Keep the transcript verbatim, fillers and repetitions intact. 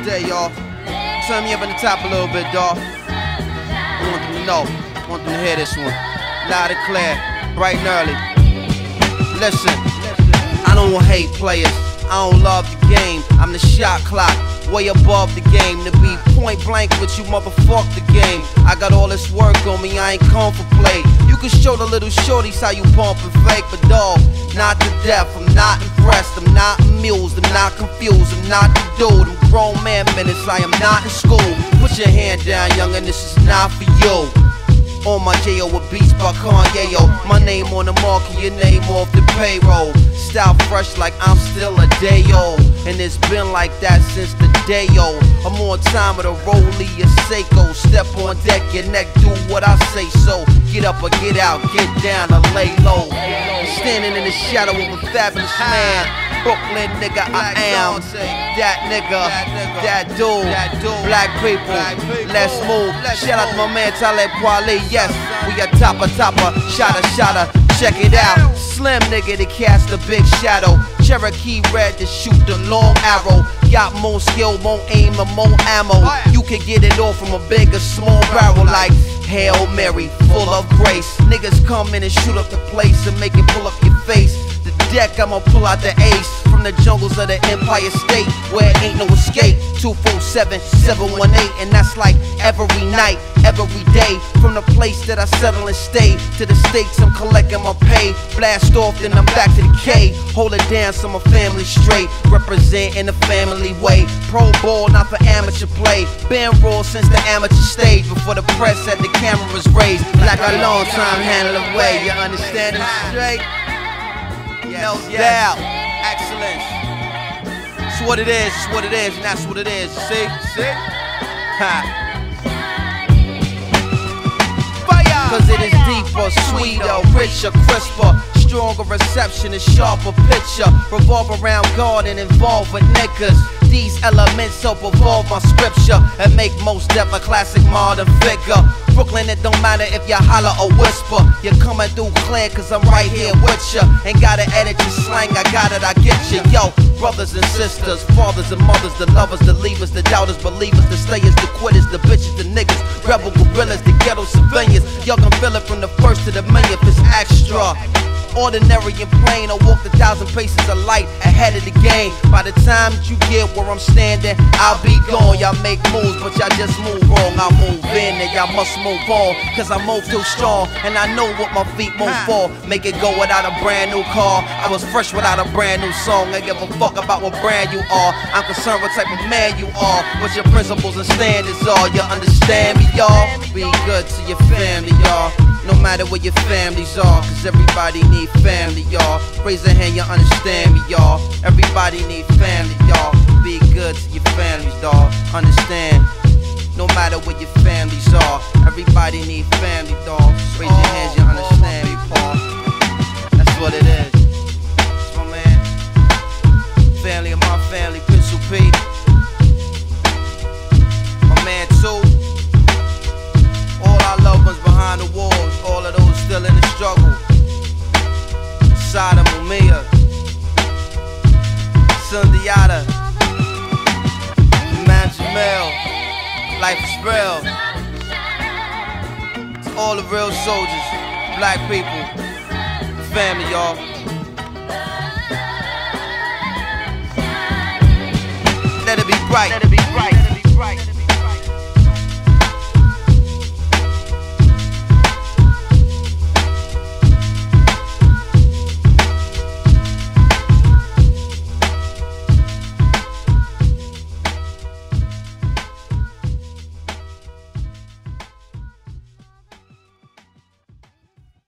day, y'all. Turn me up in the top a little bit, dawg. I want them to know. I want them to hear this one. Loud and clear, bright and early. Listen, I don't hate players. I don't love the game. I'm the shot clock, way above the game. To be point blank with you, motherfuck the game. I got all this work on me, I ain't come for play. You can show the little shorties how you pump and fake, but dawg, not to death. I'm not impressed, I'm not amused, I'm not confused, I'm not the dude. I'm grown man minutes, I am not in school. Put your hand down, youngin', this is not for you. On my J O with beats by Kanye, yo. My name on the mark and your name off the payroll. Style fresh like I'm still a day old. And it's been like that since the day old. I'm on time with a Rollie or Seiko. Step on deck, your neck, do what I say so. Get up or get out, get down or lay low. Standing in the shadow of a fabulous man. Brooklyn nigga, I am that nigga, that dude, black people, let's move. Shout out to my man Talib Kweli, yes, we a topper, topper, shotter, shotter, check it out. Slim nigga to cast a big shadow, Cherokee red to shoot the long arrow. Got more skill, more aim, and more ammo. You can get it all from a big or small barrel like Hail Mary, full of grace. Niggas come in and shoot up the place and make it pull up your face. The deck, I'ma pull out the ace from the jungles of the Empire State where ain't no escape. Two four seven, seven one eight, and that's like every night, every day. From the place that I settle and stay to the states, I'm collecting my pay. Blast off, then I'm back to the K. Hold it down so my family straight, representing the family way. Pro ball, not for amateur play. Been raw since the amateur stage, before the press had the cameras raised. Like a long time handle away, you understand it straight? No doubt. Excellence. It's what it is, it's what it is, and that's what it is. You see? See? Ha. Cause it is deeper, sweeter, richer, crisper, stronger reception, a sharper picture. Revolve around God and involve with niggas. These elements help evolve my scripture and make most death a classic modern figure. Brooklyn, it don't matter if you holler or whisper. You're coming through clear cause I'm right here with ya. Ain't gotta edit your slang, I got it, I get you. Yo, brothers and sisters, fathers and mothers, the lovers, the leavers, the doubters, believers, the stayers, the quitters, the bitches, the niggas, rebel gorillas, the ghetto civilians. Y'all can feel it from the first to the millionth, it's extra. Ordinary and plain, I walk a thousand paces of light ahead of the game. By the time that you get where I'm standing, I'll be gone. Y'all make moves, but y'all just move wrong. I move in and y'all must move on, cause I move too strong, and I know what my feet move for. Make it go without a brand new car. I was fresh without a brand new song. I give a fuck about what brand you are. I'm concerned what type of man you are, what your principles and standards are. You understand me, y'all? Be good to your family, y'all. No matter where your families are, cause everybody need family, y'all. Raise a hand, you understand me, y'all. Everybody need family, y'all. Be good to your families, dawg. Understand? No matter where your families are, everybody need family, dawg. Raise your hands, you understand me, Paul. That's what it is. That's my man. Family of my family, Pencil P. My man, too. All our loved ones behind the walls, all of those still in the struggle. Sada Mumia, Sundiata, Man Jamel, Life is real. To all the real soldiers, black people, family, y'all. Let it be bright.